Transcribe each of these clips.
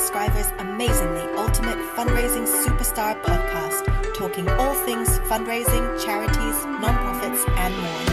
Scriver's amazingly ultimate fundraising superstar podcast, talking all things fundraising, charities, non-profits, and more.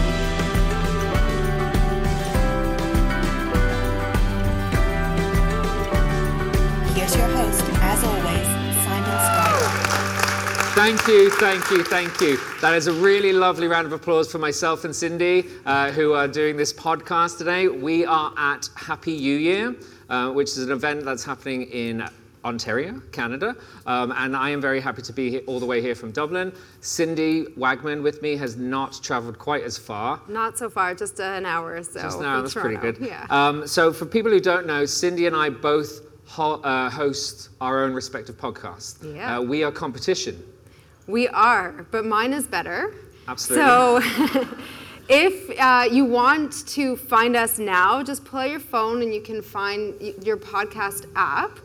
Here's your host, as always, Simon Scriver. Thank you. That is a really lovely round of applause for myself and Cindy, who are doing this podcast today. We are at Happy New Year, which is an event that's happening in Ontario, Canada, and I am very happy to be here, all the way here from Dublin. Cindy Wagman with me has not travelled quite as far. Not so far, just an hour or so. Just an hour, that's pretty good. Yeah. So for people who don't know, Cindy and I both host our own respective podcasts. Yeah. We are competition. We are, but mine is better. Absolutely. So if you want to find us now, just pull out your phone and you can find your podcast app.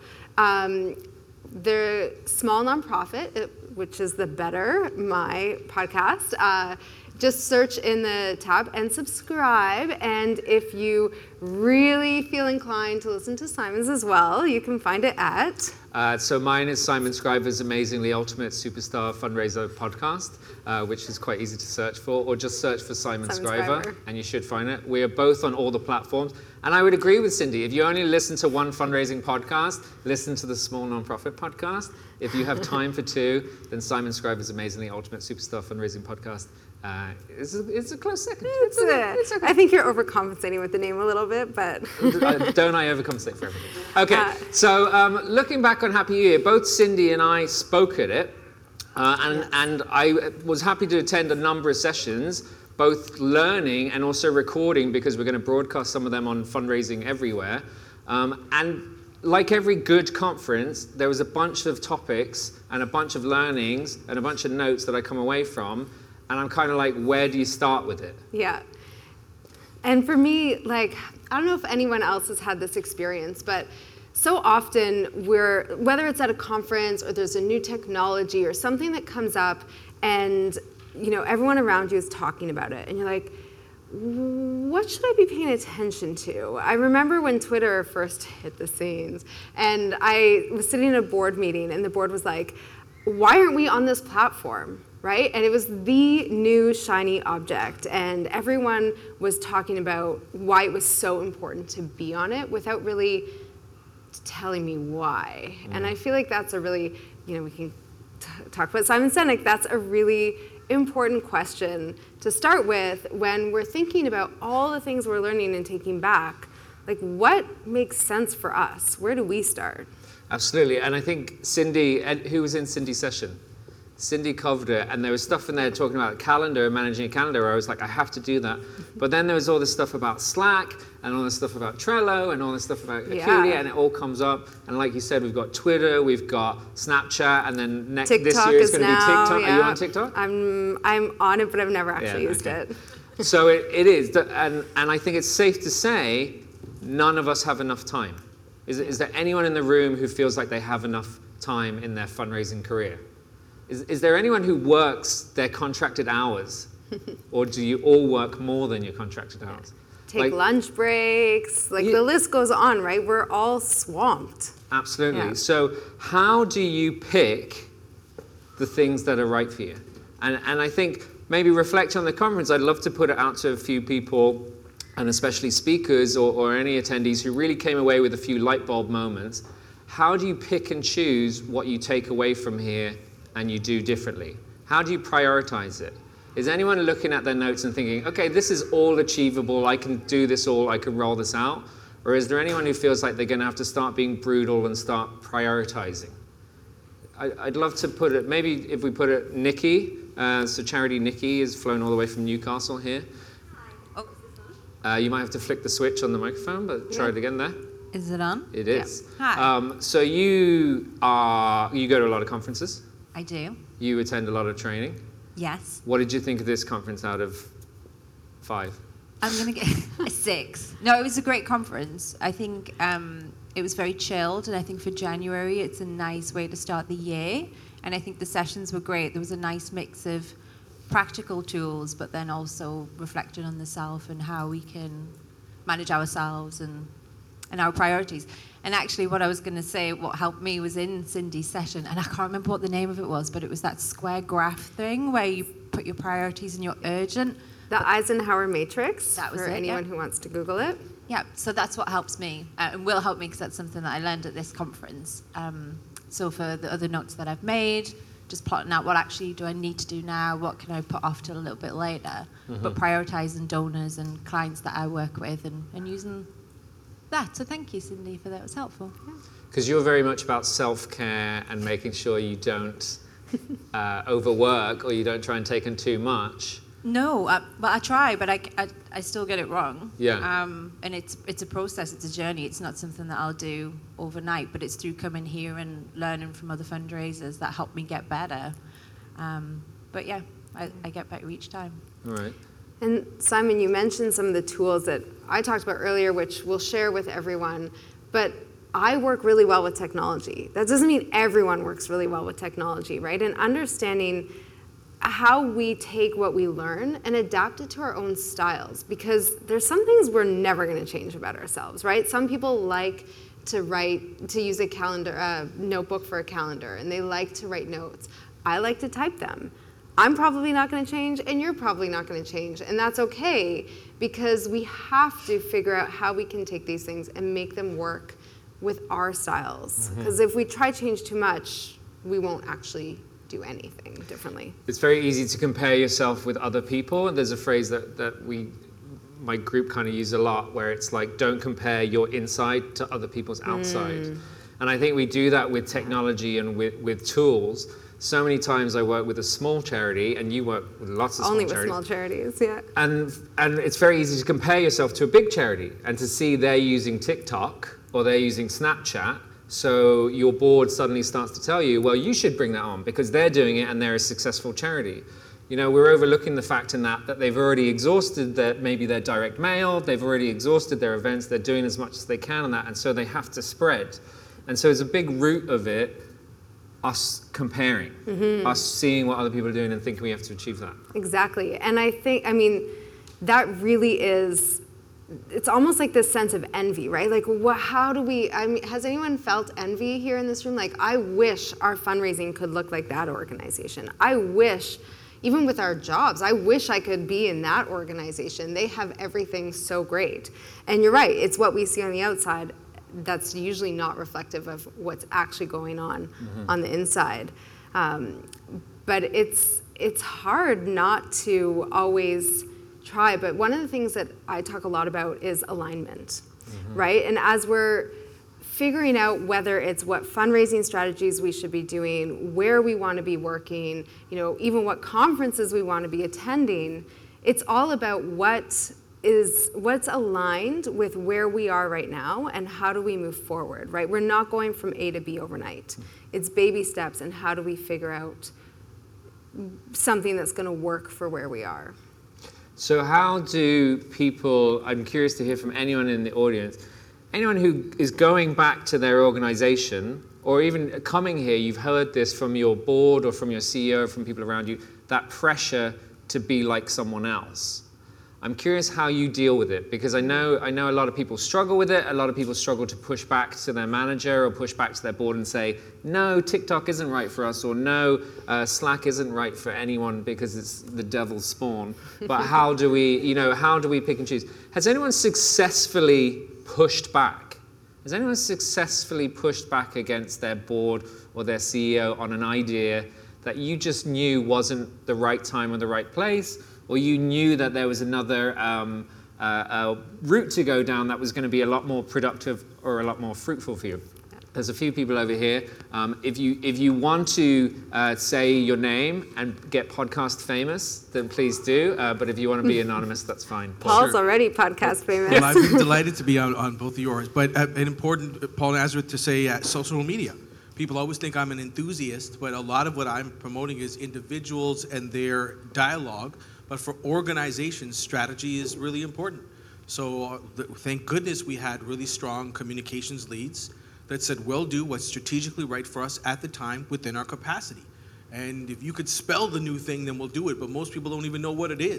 The Small Nonprofit, which is the Better My podcast. Just search in the tab and subscribe. And if you really feel inclined to listen to Simon's as well, you can find it at... So mine is Simon Scriver's Amazingly Ultimate Superstar Fundraiser podcast, which is quite easy to search for, or just search for Simon Scriver, and you should find it. We are both on all the platforms. And I would agree with Cindy, if you only listen to one fundraising podcast, listen to the Small Nonprofit podcast. If you have time for two, then Simon Scriver's Amazingly Ultimate Superstar Fundraising podcast it's a close second. It's okay. I think you're overcompensating with the name a little bit, but... Don't I overcompensate for everything? Okay, so looking back on Happy New Year, both Cindy and I spoke at it, and I was happy to attend a number of sessions, both learning and also recording, because we're going to broadcast some of them on Fundraising Everywhere. And like every good conference, there was a bunch of topics and a bunch of learnings and a bunch of notes that I come away from. And I'm kind of like, where do you start with it? Yeah. And for me, like, I don't know if anyone else has had this experience, but so often whether it's at a conference or there's a new technology or something that comes up and, you know, everyone around you is talking about it. And you're like, what should I be paying attention to? I remember when Twitter first hit the scenes and I was sitting in a board meeting and the board was like, why aren't we on this platform? Right? And it was the new shiny object, and everyone was talking about why it was so important to be on it without really telling me why. And I feel like that's a really, you know, we can talk about Simon Sinek, that's a really important question to start with when we're thinking about all the things we're learning and taking back. Like, what makes sense for us? Where do we start? Absolutely, and I think Cindy, who was in Cindy's session? Cindy covered it, and there was stuff in there talking about calendar and managing a calendar where I was like, I have to do that. But then there was all this stuff about Slack and all this stuff about Trello and all this stuff about Acuity, and it all comes up. And like you said, we've got Twitter, we've got Snapchat, and then this year it's going to be TikTok. Yeah. Are you on TikTok? I'm on it, but I've never actually used it. So it is, and I think it's safe to say none of us have enough time. Is there anyone in the room who feels like they have enough time in their fundraising career? Is there anyone who works their contracted hours? Or do you all work more than your contracted hours? Take lunch breaks, the list goes on, right? We're all swamped. Absolutely. Yeah. So how do you pick the things that are right for you? And I think maybe reflect on the conference. I'd love to put it out to a few people, and especially speakers or any attendees who really came away with a few light bulb moments. How do you pick and choose what you take away from here and you do differently? How do you prioritize it? Is anyone looking at their notes and thinking, okay, this is all achievable, I can do this all, I can roll this out? Or is there anyone who feels like they're going to have to start being brutal and start prioritizing? I'd love to put it, maybe if we put it, Nikki, so Charity Nikki is flown all the way from Newcastle here. You might have to flick the switch on the microphone, but try it again there. Is it on? It is. Yeah. Hi. So you go to a lot of conferences. I do. You attend a lot of training. Yes. What did you think of this conference out of 5? I'm going to get a 6. No, it was a great conference. I think it was very chilled, and I think for January it's a nice way to start the year. And I think the sessions were great. There was a nice mix of practical tools, but then also reflecting on the self and how we can manage ourselves and our priorities. And actually what I was going to say, what helped me was in Cindy's session, and I can't remember what the name of it was, but it was that square graph thing where you put your priorities and your urgent. The Eisenhower Matrix, That was for it, anyone yeah. who wants to Google it. Yeah, so that's what helps me and will help me because that's something that I learned at this conference. So for the other notes that I've made, just plotting out what actually do I need to do now, what can I put off till a little bit later, but prioritizing donors and clients that I work with and using that. So thank you, Cindy, for that. It was helpful. Because you're very much about self-care and making sure you don't overwork or you don't try and take on too much. No, but I try, but I still get it wrong. Yeah. And it's a process, it's a journey. It's not something that I'll do overnight, but it's through coming here and learning from other fundraisers that help me get better. But yeah, I get better each time. All right. And Simon, you mentioned some of the tools that I talked about earlier, which we'll share with everyone, but I work really well with technology. That doesn't mean everyone works really well with technology, right? And understanding how we take what we learn and adapt it to our own styles, because there's some things we're never going to change about ourselves, right? Some people like to use a calendar, notebook for a calendar, and they like to write notes. I like to type them. I'm probably not going to change, and you're probably not going to change, and that's okay, because we have to figure out how we can take these things and make them work with our styles. Because if we try to change too much, we won't actually do anything differently. It's very easy to compare yourself with other people. There's a phrase that my group kind of use a lot, where it's like, don't compare your inside to other people's outside. And I think we do that with technology and with tools. So many times I work with a small charity, and you work with lots of Only small with charities. small charities, yeah. And it's very easy to compare yourself to a big charity and to see they're using TikTok or they're using Snapchat. So your board suddenly starts to tell you, well, you should bring that on because they're doing it and they're a successful charity. You know, we're overlooking the fact in that they've already exhausted maybe their direct mail, they've already exhausted their events, they're doing as much as they can on that, and so they have to spread. And so it's a big root of it, us comparing, us seeing what other people are doing and thinking we have to achieve that. Exactly. And I think, that really is, it's almost like this sense of envy, right? Like, has anyone felt envy here in this room? Like, I wish our fundraising could look like that organization. I wish, even with our jobs, I wish I could be in that organization. They have everything so great. And you're right, it's what we see on the outside that's usually not reflective of what's actually going on the inside. But it's hard not to always try, but one of the things that I talk a lot about is alignment, right? And as we're figuring out whether it's what fundraising strategies we should be doing, where we want to be working, even what conferences we want to be attending, it's all about what's aligned with where we are right now and how do we move forward, right? We're not going from A to B overnight. It's baby steps, and how do we figure out something that's going to work for where we are. So how do people, I'm curious to hear from anyone in the audience, anyone who is going back to their organization or even coming here, you've heard this from your board or from your CEO or from people around you, that pressure to be like someone else. I'm curious how you deal with it, because I know a lot of people struggle with it. A lot of people struggle to push back to their manager or push back to their board and say, no, TikTok isn't right for us, or no, Slack isn't right for anyone because it's the devil's spawn. But how do we pick and choose? Has anyone successfully pushed back? Has anyone successfully pushed back against their board or their CEO on an idea that you just knew wasn't the right time or the right place? Or you knew that there was another route to go down that was going to be a lot more productive or a lot more fruitful for you? There's a few people over here. If you want to say your name and get podcast famous, then please do. But if you want to be anonymous, that's fine. Paul's already podcast famous. Well, I've been delighted to be on both of yours. But an important, Paul Nazareth, to say social media. People always think I'm an enthusiast, but a lot of what I'm promoting is individuals and their dialogue. But for organizations, strategy is really important. So thank goodness we had really strong communications leads that said, we'll do what's strategically right for us at the time within our capacity. And if you could spell the new thing, then we'll do it. But most people don't even know what it is.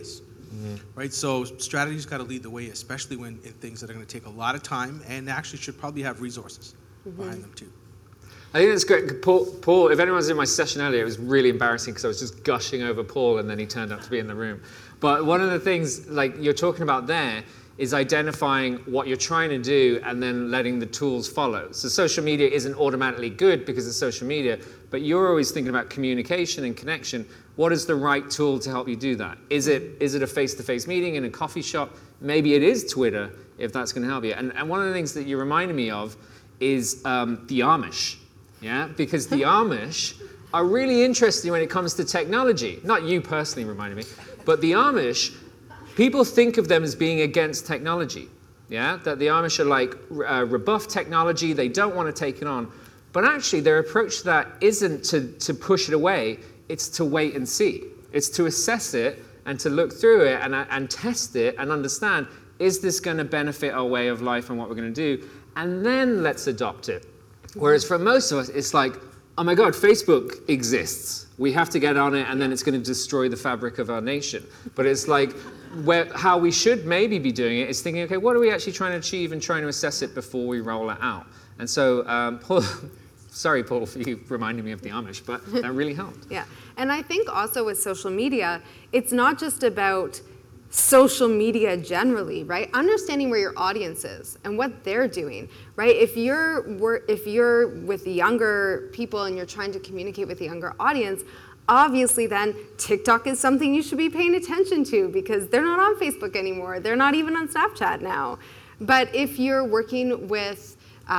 right? So strategy's got to lead the way, especially when in things that are going to take a lot of time and actually should probably have resources behind them too. I think that's great. Paul, if anyone was in my session earlier, it was really embarrassing because I was just gushing over Paul and then he turned out to be in the room. But one of the things like you're talking about there is identifying what you're trying to do and then letting the tools follow. So social media isn't automatically good because it's social media, but you're always thinking about communication and connection. What is the right tool to help you do that? Is it a face-to-face meeting in a coffee shop? Maybe it is Twitter, if that's going to help you. And one of the things that you reminded me of is the Amish, yeah? Because the Amish are really interesting when it comes to technology. Not you personally reminded me, but the Amish, people think of them as being against technology, yeah? That the Amish are like rebuff technology, they don't want to take it on. But actually their approach to that isn't to push it away, it's to wait and see. It's to assess it and to look through it and test it and understand, is this going to benefit our way of life and what we're going to do? And then let's adopt it. Whereas for most of us, it's like, oh my God, Facebook exists. We have to get on it and then it's going to destroy the fabric of our nation. But it's like, how we should maybe be doing it is thinking, okay, what are we actually trying to achieve and trying to assess it before we roll it out? And so, Paul, sorry, Paul, for you reminding me of the Amish, but that really helped. Yeah, and I think also with social media, it's not just about social media generally, right? Understanding where your audience is and what they're doing, right? If you're with the younger people and you're trying to communicate with the younger audience, obviously then TikTok is something you should be paying attention to because they're not on Facebook anymore. They're not even on Snapchat now. But if you're working with,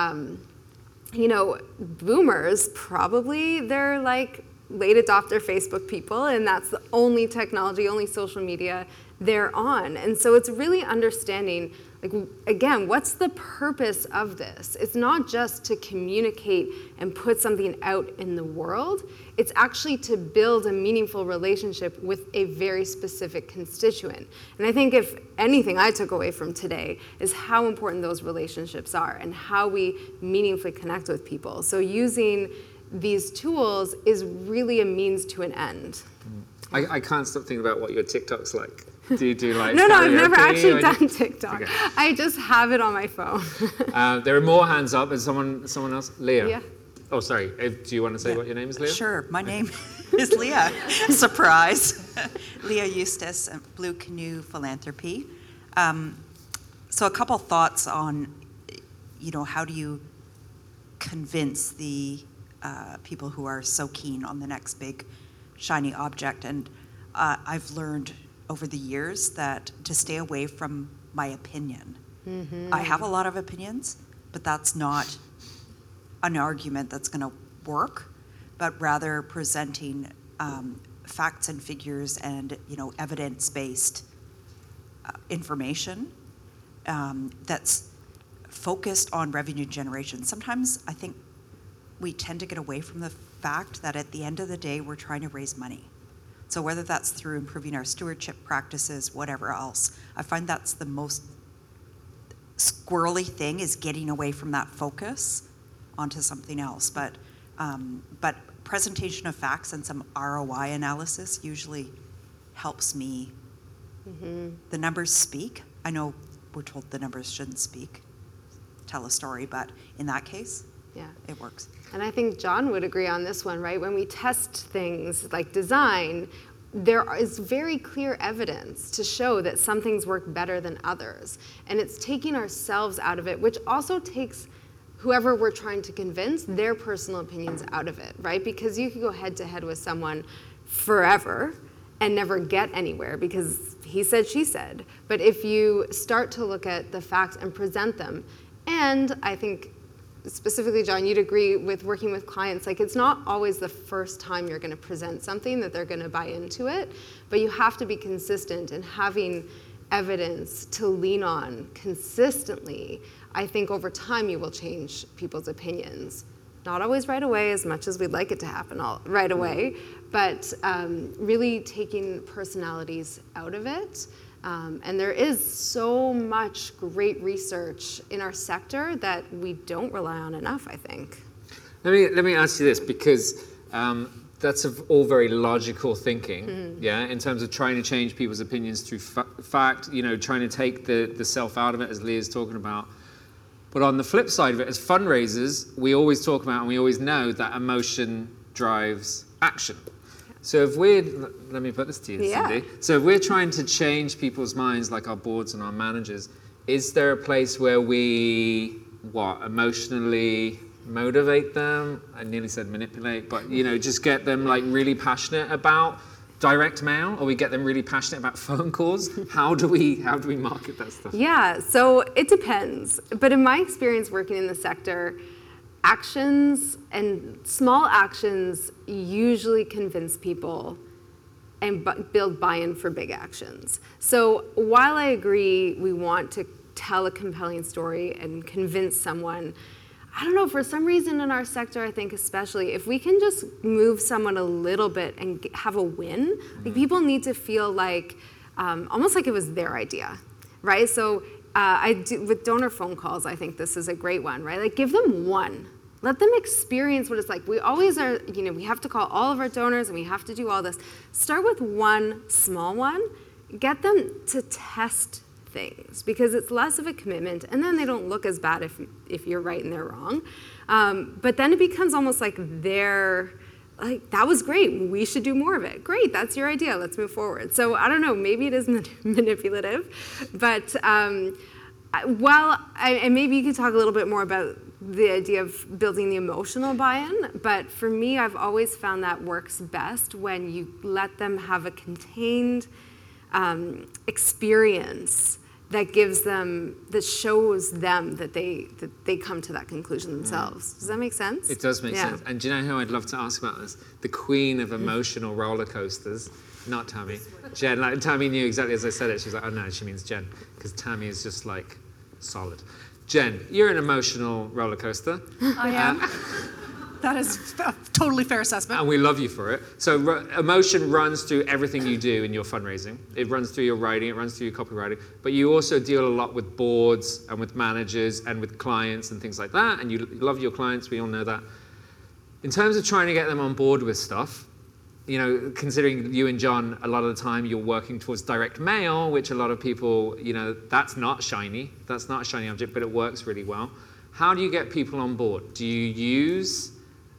boomers, probably they're like late adopter Facebook people, and that's the only technology, only social media they're on. And so it's really understanding, like, again, what's the purpose of this? It's not just to communicate and put something out in the world. It's actually to build a meaningful relationship with a very specific constituent. And I think if anything I took away from today is how important those relationships are and how we meaningfully connect with people. So using these tools is really a means to an end. I can't stop thinking about what your TikTok's like. Do you do like No, I've never actually or done TikTok. Okay. I just have it on my phone. There are more hands up. Is someone else? Leah. Yeah. Oh, sorry. Do you want to say what your name is, Leah? Sure. My name is Leah. Surprise. Leah Eustace, Blue Canoe Philanthropy. So a couple thoughts on, how do you convince the people who are so keen on the next big shiny object? And I've learned over the years that to stay away from my opinion. Mm-hmm. I have a lot of opinions, but that's not an argument that's going to work, but rather presenting facts and figures and evidence-based information that's focused on revenue generation. Sometimes I think we tend to get away from the fact that at the end of the day we're trying to raise money. So whether that's through improving our stewardship practices, whatever else, I find that's the most squirrely thing, is getting away from that focus onto something else. But presentation of facts and some ROI analysis usually helps me. Mm-hmm. The numbers speak. I know we're told the numbers shouldn't speak, tell a story, but in that case, yeah, it works. And I think John would agree on this one, right? When we test things like design, there is very clear evidence to show that some things work better than others. And it's taking ourselves out of it, which also takes whoever we're trying to convince their personal opinions out of it, right? Because you could go head to head with someone forever and never get anywhere because he said, she said. But if you start to look at the facts and present them, and I think specifically, John, you'd agree with working with clients, like it's not always the first time you're going to present something that they're going to buy into it, but you have to be consistent and having evidence to lean on consistently. I think over time you will change people's opinions. Not always right away, as much as we'd like it to happen right away, but really taking personalities out of it. And there is so much great research in our sector that we don't rely on enough, I think. Let me ask you this, because that's all very logical thinking, yeah, in terms of trying to change people's opinions through fact, trying to take the self out of it, as Leah's talking about. But on the flip side of it, as fundraisers, we always talk about and we always know that emotion drives action. So if let me put this to you, Cindy. So if we're trying to change people's minds, like our boards and our managers, is there a place where we, emotionally motivate them? I nearly said manipulate, but just get them like really passionate about direct mail, or we get them really passionate about phone calls? How do we market that stuff? Yeah, so it depends. But in my experience working in the sector, actions and small actions usually convince people and build buy-in for big actions. So while I agree we want to tell a compelling story and convince someone, I don't know, for some reason in our sector, I think especially, if we can just move someone a little bit and have a win, like people need to feel like, almost like it was their idea, right? So with donor phone calls, I think this is a great one, right? Like give them one. Let them experience what it's like. We always are, we have to call all of our donors and we have to do all this. Start with one small one. Get them to test things because it's less of a commitment, and then they don't look as bad if you're right and they're wrong. But then it becomes almost like that was great, we should do more of it. Great, that's your idea, let's move forward. So I don't know, maybe it is manipulative, but and maybe you could talk a little bit more about the idea of building the emotional buy-in, but for me, I've always found that works best when you let them have a contained experience that shows them that they come to that conclusion themselves. Does that make sense? It does make sense. And do you know who I'd love to ask about this? The queen of emotional roller coasters, not Tammy. Jen. Like Tammy knew exactly as I said it. She was like, oh no, she means Jen, because Tammy is just like solid. Jen, you're an emotional roller coaster. I am. That is a totally fair assessment. And we love you for it. So emotion runs through everything you do in your fundraising. It runs through your writing, it runs through your copywriting, but you also deal a lot with boards and with managers and with clients and things like that, and you love your clients, we all know that. In terms of trying to get them on board with stuff, considering you and John, a lot of the time you're working towards direct mail, which a lot of people, that's not shiny. That's not a shiny object, but it works really well. How do you get people on board? Do you use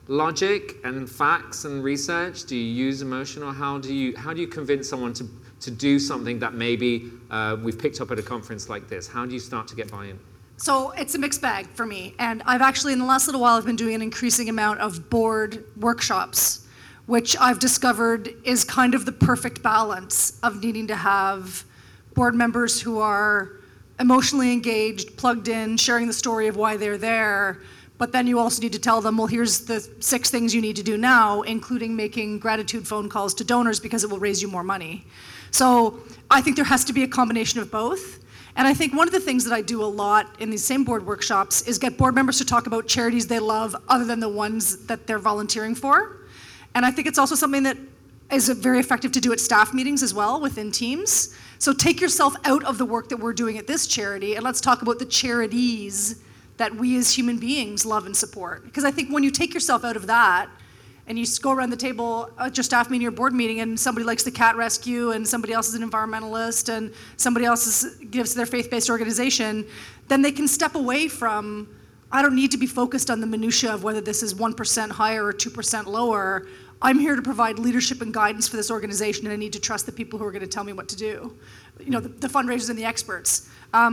logic and facts and research? Do you use emotion, or how do you convince someone to do something that maybe we've picked up at a conference like this? How do you start to get buy-in? So it's a mixed bag for me, and I've actually in the last little while I've been doing an increasing amount of board workshops, which I've discovered is kind of the perfect balance of needing to have board members who are emotionally engaged, plugged in, sharing the story of why they're there. But then you also need to tell them, well, here's the 6 things you need to do now, including making gratitude phone calls to donors because it will raise you more money. So I think there has to be a combination of both. And I think one of the things that I do a lot in these same board workshops is get board members to talk about charities they love other than the ones that they're volunteering for. And I think it's also something that is very effective to do at staff meetings as well within teams. So take yourself out of the work that we're doing at this charity and let's talk about the charities that we as human beings love and support. Because I think when you take yourself out of that and you go around the table at your staff meeting or board meeting and somebody likes the cat rescue and somebody else is an environmentalist and somebody else gives their faith-based organization, then they can step away from, I don't need to be focused on the minutia of whether this is 1% higher or 2% lower. I'm here to provide leadership and guidance for this organization, and I need to trust the people who are going to tell me what to do. The fundraisers and the experts.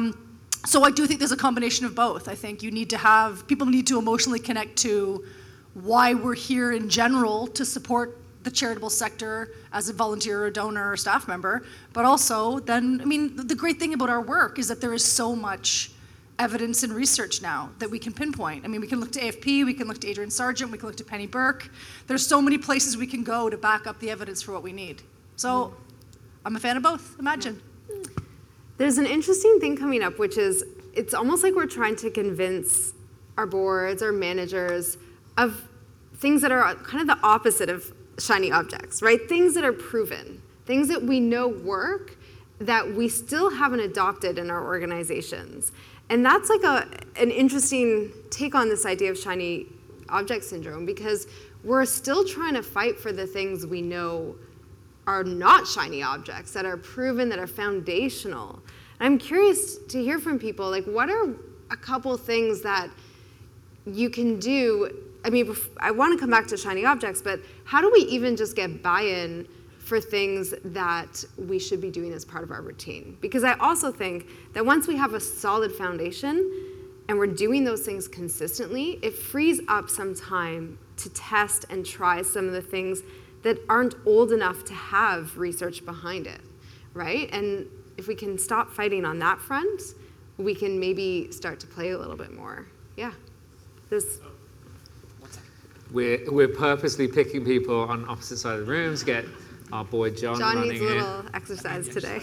So I do think there's a combination of both. I think people need to emotionally connect to why we're here in general to support the charitable sector as a volunteer or donor or staff member, but also then, the great thing about our work is that there is so much evidence and research now that we can pinpoint. We can look to AFP, we can look to Adrian Sargent, we can look to Penny Burke. There's so many places we can go to back up the evidence for what we need. So I'm a fan of both, imagine. There's an interesting thing coming up, which is it's almost like we're trying to convince our boards, our managers of things that are kind of the opposite of shiny objects, right? Things that are proven, things that we know work that we still haven't adopted in our organizations. And that's like an interesting take on this idea of shiny object syndrome, because we're still trying to fight for the things we know are not shiny objects, that are proven, that are foundational. I'm curious to hear from people, like, what are a couple things that you can do? I mean, I want to come back to shiny objects, but how do we even just get buy-in for things that we should be doing as part of our routine? Because I also think that once we have a solid foundation and we're doing those things consistently, it frees up some time to test and try some of the things that aren't old enough to have research behind it, right? And if we can stop fighting on that front, we can maybe start to play a little bit more. Yeah. We're purposely picking people on opposite sides of the rooms, get our boy John running needs a little exercise today.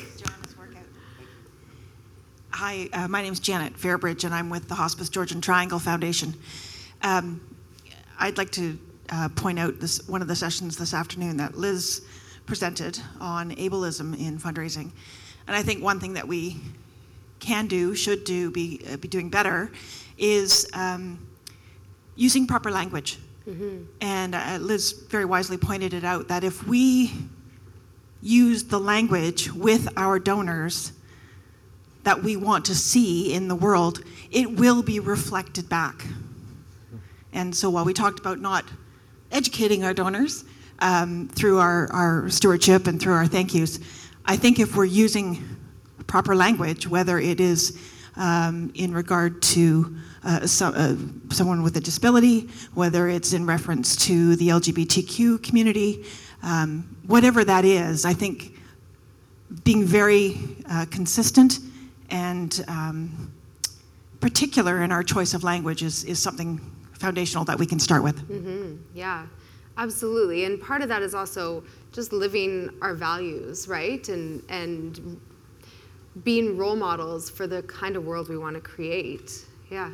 Hi, my name is Janet Fairbridge, and I'm with the Hospice Georgian Triangle Foundation. I'd like to point out one of the sessions this afternoon that Liz presented on ableism in fundraising. And I think one thing that we can do, should do, be doing better is using proper language. Mm-hmm. And Liz very wisely pointed it out, that if we use the language with our donors that we want to see in the world, it will be reflected back. And so while we talked about not educating our donors through our stewardship and through our thank yous, I think if we're using proper language, whether it is in regard to someone with a disability, whether it's in reference to the LGBTQ community, whatever that is, I think being very consistent and particular in our choice of language is something foundational that we can start with. Mm-hmm. Yeah, absolutely. And part of that is also just living our values, right? And being role models for the kind of world we want to create. Yeah.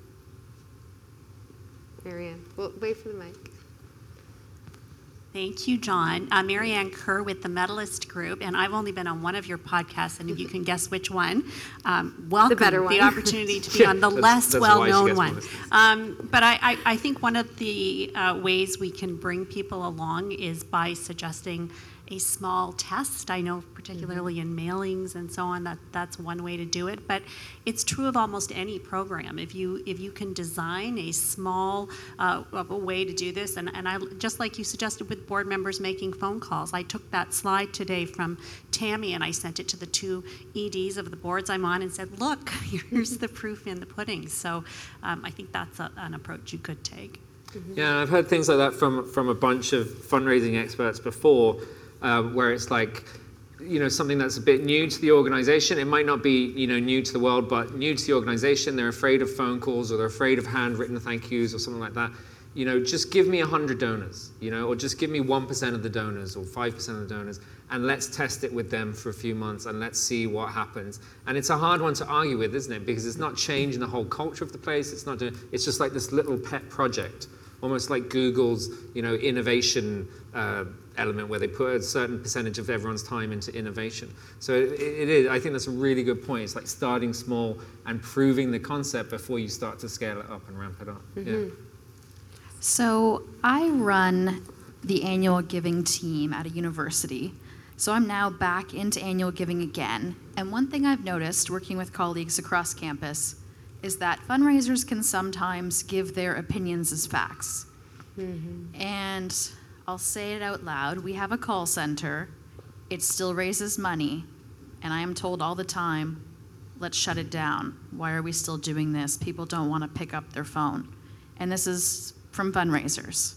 Marianne, we'll wait for the mic. Thank you, John. Marianne Kerr with the Medalist Group, and I've only been on one of your podcasts, and if you can guess which one, welcome the better one. The opportunity to be on the less well-known one. But I think one of the ways we can bring people along is by suggesting a small test. I know particularly in mailings and so on, that's one way to do it, but it's true of almost any program. If you can design a small of a way to do this, and I, just like you suggested with board members making phone calls, I took that slide today from Tammy and I sent it to the two EDs of the boards I'm on and said, look, here's the proof in the pudding. So I think that's an approach you could take. Mm-hmm. Yeah, I've heard things like that from a bunch of fundraising experts before, where it's like, something that's a bit new to the organization. It might not be, new to the world, but new to the organization. They're afraid of phone calls, or they're afraid of handwritten thank yous or something like that. Just give me 100 donors, or just give me 1% of the donors or 5% of the donors, and let's test it with them for a few months and let's see what happens. And it's a hard one to argue with, isn't it? Because it's not changing the whole culture of the place. It's just like this little pet project, almost like Google's, innovation element, where they put a certain percentage of everyone's time into innovation. So it is. I think that's a really good point. It's like starting small and proving the concept before you start to scale it up and ramp it up. Mm-hmm. Yeah. So I run the annual giving team at a university. So I'm now back into annual giving again. And one thing I've noticed working with colleagues across campus is that fundraisers can sometimes give their opinions as facts. Mm-hmm. And I'll say it out loud. We have a call center. It still raises money. And I am told all the time, let's shut it down. Why are we still doing this? People don't want to pick up their phone. And this is from fundraisers.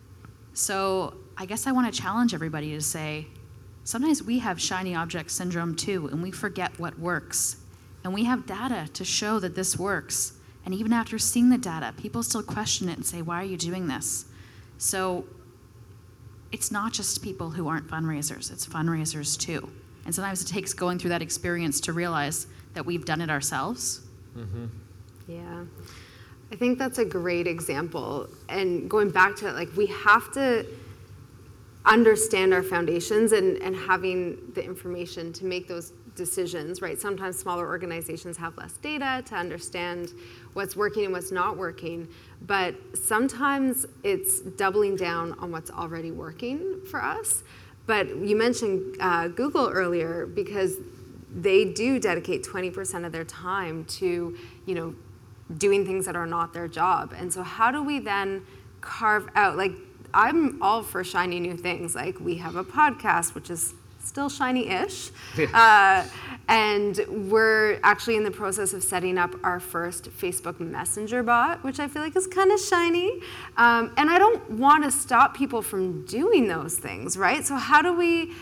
So I guess I want to challenge everybody to say, sometimes we have shiny object syndrome too, and we forget what works. And we have data to show that this works. And even after seeing the data, people still question it and say, why are you doing this? So it's not just people who aren't fundraisers, it's fundraisers too. And sometimes it takes going through that experience to realize that we've done it ourselves. Mm-hmm. Yeah. I think that's a great example. And going back to it, we have to understand our foundations and having the information to make those decisions, right? Sometimes smaller organizations have less data to understand what's working and what's not working, but sometimes it's doubling down on what's already working for us. But you mentioned Google earlier, because they do dedicate 20% of their time to, doing things that are not their job. And so how do we then carve out, like, I'm all for shiny new things. Like, we have a podcast, which is still shiny-ish. And we're actually in the process of setting up our first Facebook Messenger bot, which I feel like is kind of shiny. And I don't want to stop people from doing those things, right? So how do we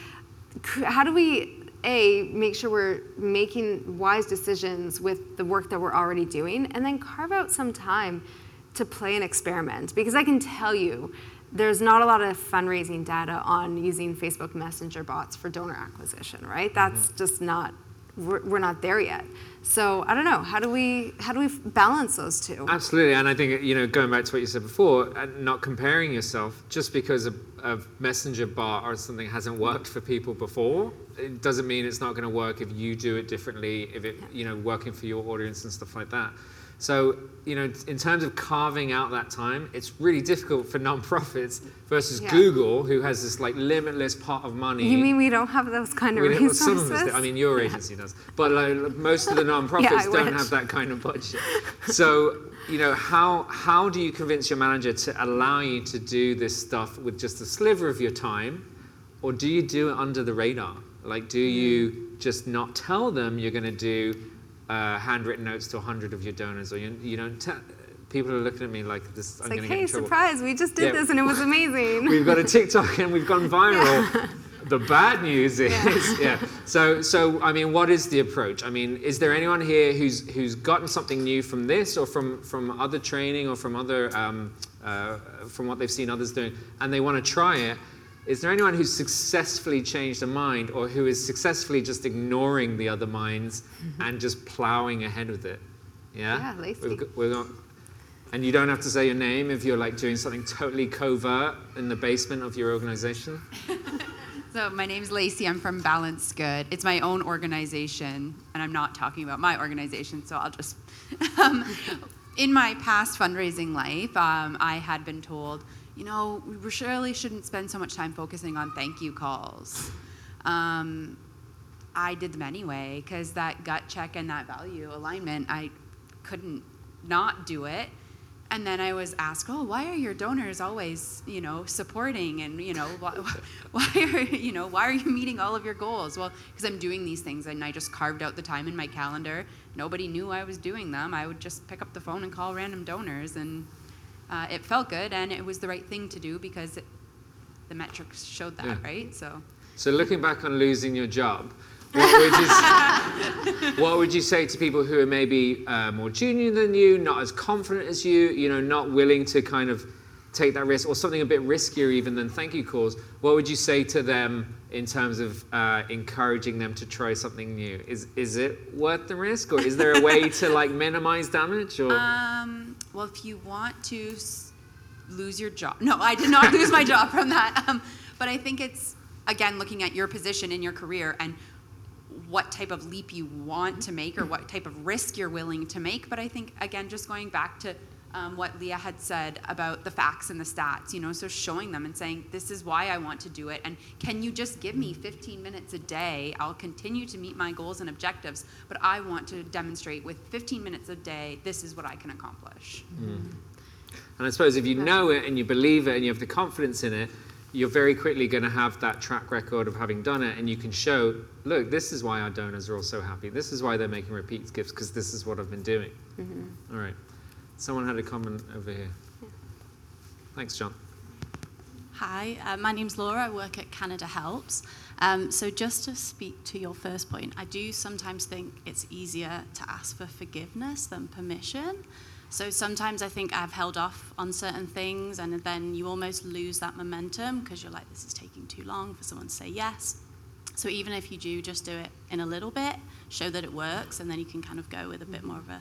make sure we're making wise decisions with the work that we're already doing, and then carve out some time to play and experiment? Because I can tell you, there's not a lot of fundraising data on using Facebook Messenger bots for donor acquisition, right? That's just not, we're not there yet. So I don't know, how do we balance those two? Absolutely, and I think, going back to what you said before, not comparing yourself, just because a messenger bot or something hasn't worked for people before, it doesn't mean it's not going to work if you do it differently, if it, working for your audience and stuff like that. So, in terms of carving out that time, it's really difficult for nonprofits versus Google, who has this limitless pot of money. You mean we don't have those kind of resources? Some of us do. I mean, your agency does, but most of the nonprofits don't have that kind of budget. So, how do you convince your manager to allow you to do this stuff with just a sliver of your time, or do you do it under the radar? Like, do you just not tell them you're going to do handwritten notes to 100 of your donors, or people are looking at me like this. I'm going to get in trouble. Surprise! We just did this and it was amazing. We've got a TikTok and we've gone viral. The bad news is, So I mean, what is the approach? I mean, is there anyone here who's gotten something new from this, or from other training, or from other from what they've seen others doing, and they want to try it? Is there anyone who's successfully changed a mind, or who is successfully just ignoring the other minds and just plowing ahead with it? Yeah, Lacey. And you don't have to say your name if you're doing something totally covert in the basement of your organization. So my name's Lacey. I'm from Balanced Good. It's my own organization, and I'm not talking about my organization, so I'll just... in my past fundraising life, I had been told, we surely shouldn't spend so much time focusing on thank you calls. I did them anyway, because that gut check and that value alignment, I couldn't not do it. And then I was asked, why are your donors always, supporting, and, why are you meeting all of your goals? Well, because I'm doing these things, and I just carved out the time in my calendar. Nobody knew I was doing them. I would just pick up the phone and call random donors, and it felt good, and it was the right thing to do, because the metrics showed that, right? So looking back on losing your job, what would you say to people who are maybe more junior than you, not as confident as you, not willing to kind of take that risk, or something a bit riskier even than thank you calls? What would you say to them in terms of encouraging them to try something new? Is it worth the risk, or is there a way to minimize damage? Or well, if you want to lose your job, no, I did not lose my job from that. But I think it's, again, looking at your position in your career and what type of leap you want to make, or what type of risk you're willing to make. But I think, again, just going back to what Leah had said about the facts and the stats, so showing them and saying, this is why I want to do it, and can you just give me 15 minutes a day? I'll continue to meet my goals and objectives, but I want to demonstrate with 15 minutes a day, this is what I can accomplish. And I suppose if you know it and you believe it and you have the confidence in it, you're very quickly going to have that track record of having done it, and you can show, look, this is why our donors are all so happy. This is why they're making repeat gifts, because this is what I've been doing. All right. Someone had a comment over here. Thanks, John. Hi, my name's Laura. I work at Canada Helps. So just to speak to your first point, I do sometimes think it's easier to ask for forgiveness than permission. So sometimes I think I've held off on certain things, and then you almost lose that momentum because you're like, this is taking too long for someone to say yes. So even if you do just do it in a little bit, show that it works, and then you can kind of go with a bit more of a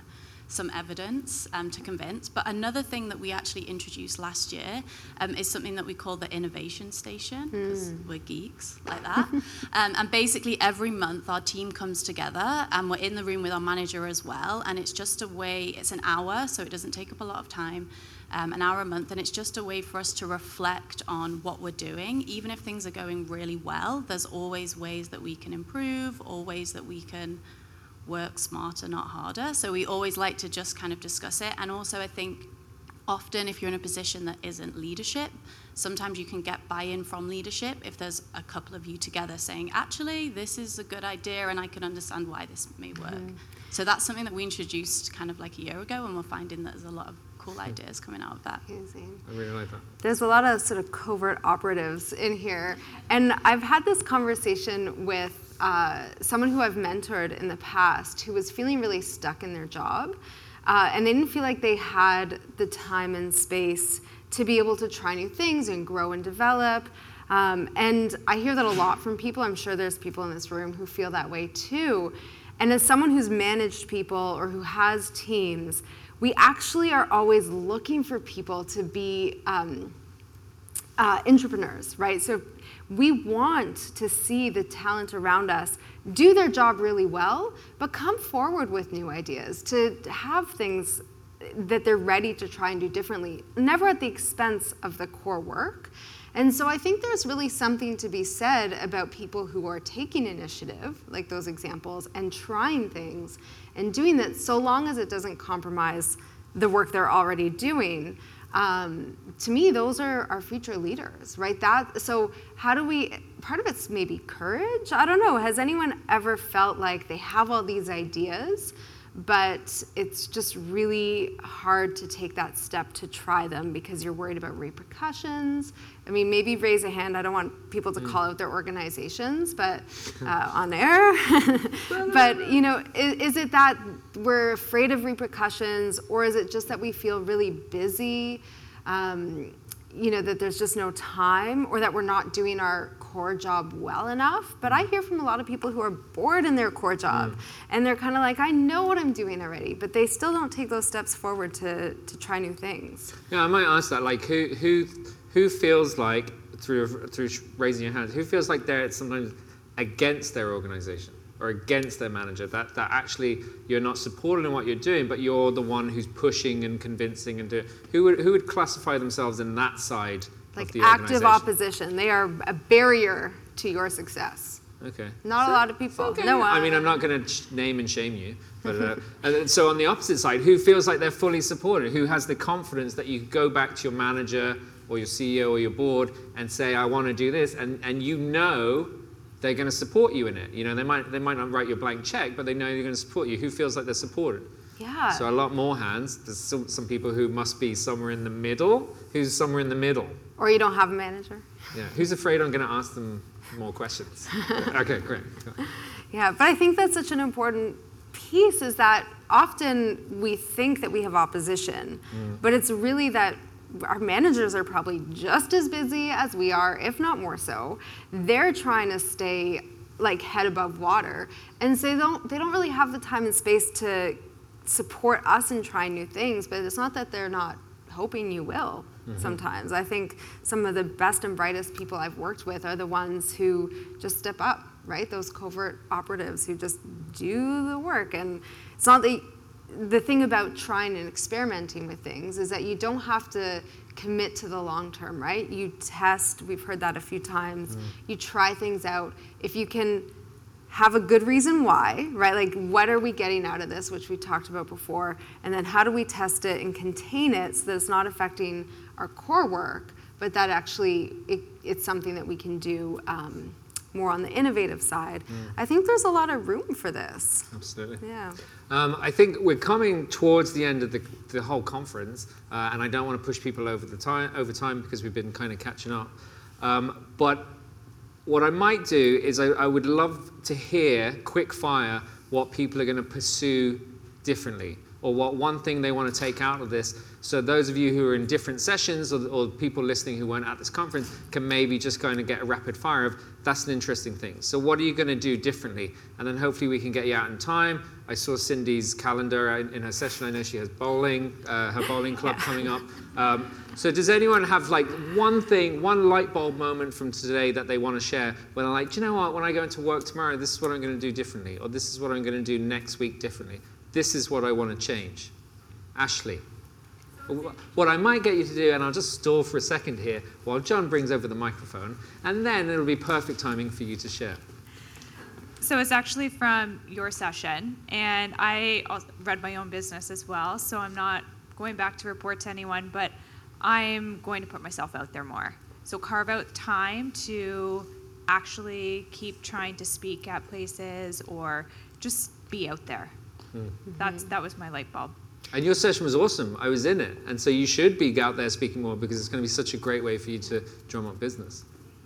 some evidence to convince. But another thing that we actually introduced last year is something that we call the Innovation Station, because we're geeks like that. And basically every month our team comes together and we're in the room with our manager as well. And it's just a way, it's an hour, so it doesn't take up a lot of time, an hour a month. And it's just a way for us to reflect on what we're doing. Even if things are going really well, there's always ways that we can improve, or ways that we can work smarter, not harder. So we always like to just kind of discuss it. And also I think often if you're in a position that isn't leadership, sometimes you can get buy-in from leadership if there's a couple of you together saying, actually, this is a good idea and I can understand why this may work. So that's something that we introduced kind of like a year ago, and we're finding that there's a lot of cool ideas coming out of that. Amazing. I really like that. There's a lot of sort of covert operatives in here. And I've had this conversation with someone who I've mentored in the past who was feeling really stuck in their job. And they didn't feel like they had the time and space to be able to try new things and grow and develop. And I hear that a lot from people. I'm sure there's people in this room who feel that way too. And as someone who's managed people or who has teams, we actually are always looking for people to be entrepreneurs, right? So we want to see the talent around us do their job really well, but come forward with new ideas, to have things that they're ready to try and do differently, never at the expense of the core work. And so I think there's really something to be said about people who are taking initiative, like those examples, and trying things and doing that so long as it doesn't compromise the work they're already doing. To me, those are our future leaders, right? So how do we, part of it's maybe courage? I don't know. Has anyone ever felt like they have all these ideas, but it's just really hard to take that step to try them because you're worried about repercussions? I mean, maybe raise a hand. I don't want people to call out their organizations, but on air. But, you know, is it that we're afraid of repercussions, or is it just that we feel really busy, you know, that there's just no time, or that we're not doing our core job well enough? But I hear from a lot of people who are bored in their core job, and they're kind of like, I know what I'm doing already, but they still don't take those steps forward to try new things. Yeah, I might ask that, like, who feels like, through raising your hand, who feels like they're sometimes against their organization or against their manager, that actually you're not supported in what you're doing, but you're the one who's pushing and convincing and doing? Who would classify themselves in that side of the active opposition? They are a barrier to your success. Okay. Not a lot of people. Okay. No one. I mean, I'm not going to name and shame you, but and so on the opposite side, who feels like they're fully supported? Who has the confidence that you go back to your manager or your CEO or your board and say, I want to do this, and you know they're going to support you in it. You know, they might not write you a blank check, but they know they're going to support you. Who feels like they're supported? Yeah. So a lot more hands. There's some people who must be somewhere in the middle. Who's somewhere in the middle? Or you don't have a manager. Yeah. Who's afraid I'm going to ask them more questions? Okay, great. Yeah, but I think that's such an important piece, is that often we think that we have opposition, but it's really that our managers are probably just as busy as we are, if not more so. They're trying to stay like head above water, and so they don't really have the time and space to support us in trying new things. But it's not that they're not hoping you will. Sometimes I think some of the best and brightest people I've worked with are the ones who just step up, right? Those covert operatives who just do the work. And it's not the thing about trying and experimenting with things is that you don't have to commit to the long term, right? You test, we've heard that a few times, you try things out. If you can have a good reason why, right? Like, what are we getting out of this, which we talked about before, and then how do we test it and contain it so that it's not affecting our core work, but that actually it's something that we can do more on the innovative side. I think there's a lot of room for this. Absolutely. Yeah. I think we're coming towards the end of the whole conference, and I don't want to push people over time because we've been kind of catching up. But what I might do is I would love to hear quick fire what people are going to pursue differently. or what one thing they want to take out of this. So those of you who are in different sessions, or people listening who weren't at this conference, can maybe just kind of get a rapid fire of, that's an interesting thing. So what are you going to do differently? And then hopefully we can get you out in time. I saw Cindy's calendar in her session. I know she has bowling, her bowling club coming up. So does anyone have like one thing, one light bulb moment from today that they want to share where they're like, do you know what, when I go into work tomorrow, this is what I'm going to do differently, or this is what I'm going to do next week differently. This is what I want to change. Ashley. What I might get you to do, and I'll just stall for a second here while John brings over the microphone, and then it'll be perfect timing for you to share. So it's actually from your session, and I read my own business as well, so I'm not going back to report to anyone, but I'm going to put myself out there more. So carve out time to actually keep trying to speak at places or just be out there. That was my light bulb. And your session was awesome. I was in it. And so you should be out there speaking more, because it's going to be such a great way for you to drum up business.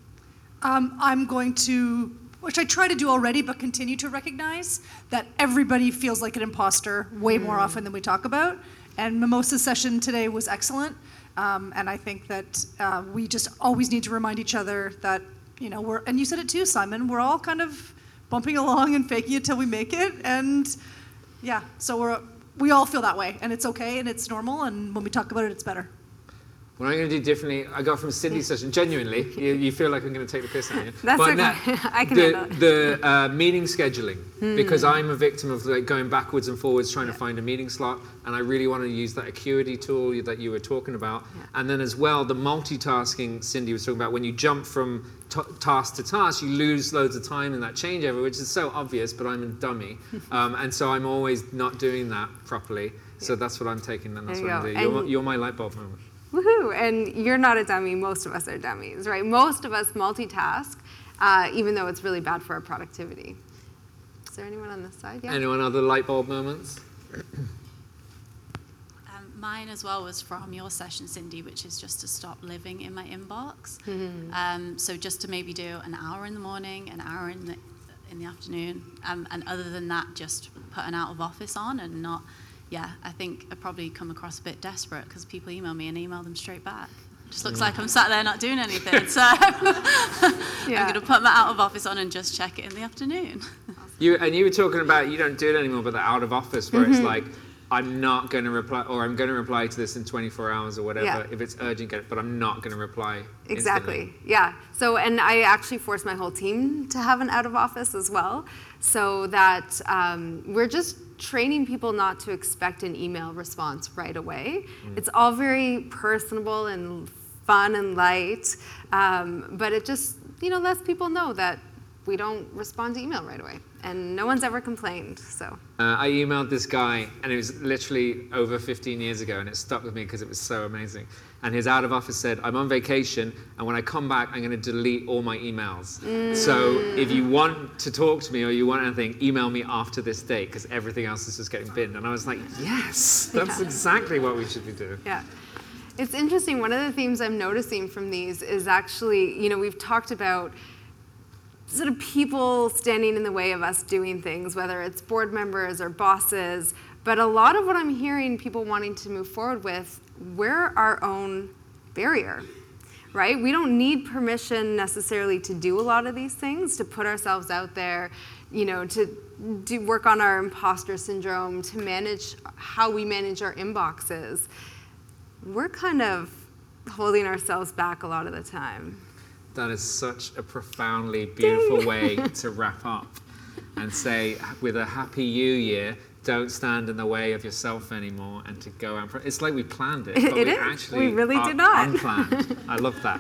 I'm going to, which I try to do already, but continue to recognize that everybody feels like an imposter way more often than we talk about. And Mimosa's session today was excellent. And I think that we just always need to remind each other that, you know, and you said it too, Simon, we're all kind of bumping along and faking it till we make it. And yeah, so we all feel that way, and it's okay, and it's normal, and when we talk about it, it's better. What I'm going to do differently, I got from Cindy's session, genuinely, you feel like I'm going to take the piss out of you. That's but okay, I can handle it. The meeting scheduling, because I'm a victim of like going backwards and forwards trying to find a meeting slot, and I really want to use that Acuity tool that you were talking about. And then as well, the multitasking Cindy was talking about, when you jump from task to task, you lose loads of time in that changeover, which is so obvious, but I'm a dummy. And so I'm always not doing that properly. So that's what I'm taking, and that's what I'm doing. You're my light bulb moment. Woohoo! And you're not a dummy. Most of us are dummies, right? Most of us multitask, even though it's really bad for our productivity. Is there anyone on this side? Yeah. Anyone other light bulb moments? Mine as well was from your session, Cindy, which is just to stop living in my inbox. So just to maybe do an hour in the morning, an hour in the afternoon, and other than that, just put an out of office on and not. Yeah, I think I probably come across a bit desperate because people email me and email them straight back. Just looks like I'm sat there not doing anything. So I'm going to put my out of office on and just check it in the afternoon. You were talking about, you don't do it anymore, but the out of office where it's like, I'm not going to reply, or I'm going to reply to this in 24 hours or whatever. Yeah. If it's urgent, get it, but I'm not going to reply Exactly, instantly. Yeah. So, and I actually forced my whole team to have an out of office as well, so that we're just training people not to expect an email response right away. It's all very personable and fun and light, but it just, lets people know that we don't respond to email right away. And no one's ever complained, so. I emailed this guy, and it was literally over 15 years ago, and it stuck with me because it was so amazing. And his out of office said, I'm on vacation, and when I come back, I'm going to delete all my emails. So if you want to talk to me or you want anything, email me after this date, because everything else is just getting binned. And I was like, yes, that's exactly what we should be doing. Yeah. It's interesting. One of the themes I'm noticing from these is actually, we've talked about sort of people standing in the way of us doing things, whether it's board members or bosses. But a lot of what I'm hearing people wanting to move forward with, we're our own barrier, right? We don't need permission necessarily to do a lot of these things, to put ourselves out there, to do work on our imposter syndrome, to manage how we manage our inboxes. We're kind of holding ourselves back a lot of the time. That is such a profoundly beautiful way to wrap up and say, with a happy New Year, don't stand in the way of yourself anymore, and to go out. It's like we planned it, but we really did not. Unplanned. I love that.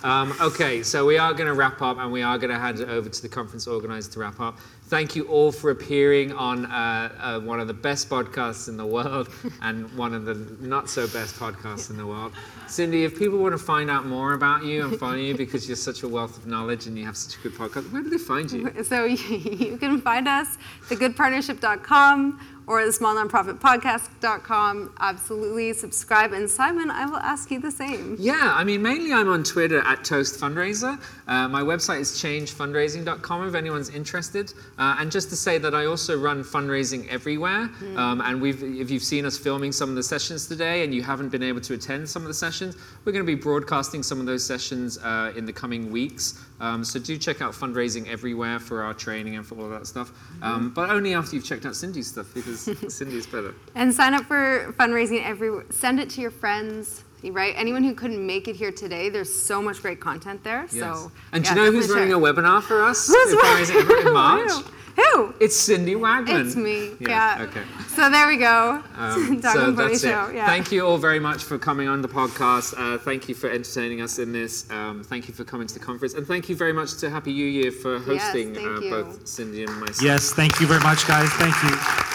Okay, so we are going to wrap up, and we are going to hand it over to the conference organizer to wrap up. Thank you all for appearing on one of the best podcasts in the world and one of the not so best podcasts in the world. Cindy, if people want to find out more about you and follow you because you're such a wealth of knowledge and you have such a good podcast, where do they find you? So you can find us, thegoodpartnership.com. or the smallnonprofitpodcast.com. Absolutely subscribe. And Simon, I will ask you the same. Yeah, I mean, mainly I'm on Twitter at Toast Fundraiser. My website is changefundraising.com if anyone's interested. And just to say that I also run fundraising everywhere. And if you've seen us filming some of the sessions today and you haven't been able to attend some of the sessions, we're going to be broadcasting some of those sessions in the coming weeks. So do check out Fundraising Everywhere for our training and for all of that stuff. But only after you've checked out Cindy's stuff, because Cindy's better. And sign up for Fundraising Everywhere. Send it to your friends, right? Anyone who couldn't make it here today, there's so much great content there. Yes. So, and do you know who's running a webinar for us? Who's Fundraising Everywhere in March? Who? It's Cindy Wagman. It's me. Yeah. Okay. So there we go. So that's it. Show. Yeah. Thank you all very much for coming on the podcast. Thank you for entertaining us in this. Thank you for coming to the conference. And thank you very much to Happy New Year for hosting both Cindy and myself. Yes, thank you very much, guys. Thank you.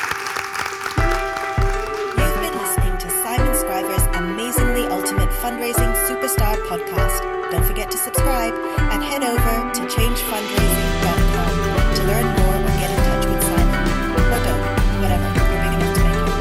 You've been listening to Simon Scriver's Amazingly Ultimate Fundraising Superstar podcast. Don't forget to subscribe and head over to changefundraising.com to learn more or get in touch with Simon. Or don't, whatever. You're big enough to make your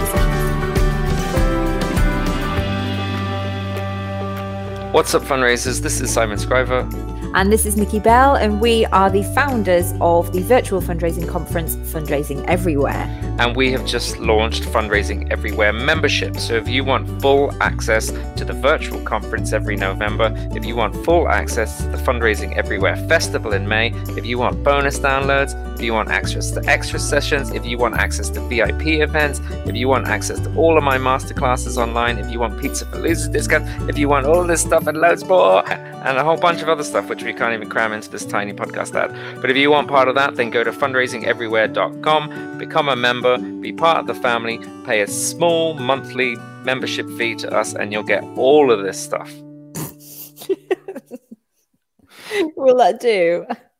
decisions. What's up, fundraisers? This is Simon Scriver. And this is Nikki Bell, and we are the founders of the virtual fundraising conference, Fundraising Everywhere. And we have just launched Fundraising Everywhere membership. So if you want full access to the virtual conference every November, if you want full access to the Fundraising Everywhere Festival in May, if you want bonus downloads, if you want access to extra sessions, if you want access to VIP events, if you want access to all of my masterclasses online, if you want Pizza for Losers discounts, if you want all this stuff and loads more, and a whole bunch of other stuff which we can't even cram into this tiny podcast ad. But if you want part of that, then go to fundraisingeverywhere.com, become a member, be part of the family, pay a small monthly membership fee to us, and you'll get all of this stuff. Will that do?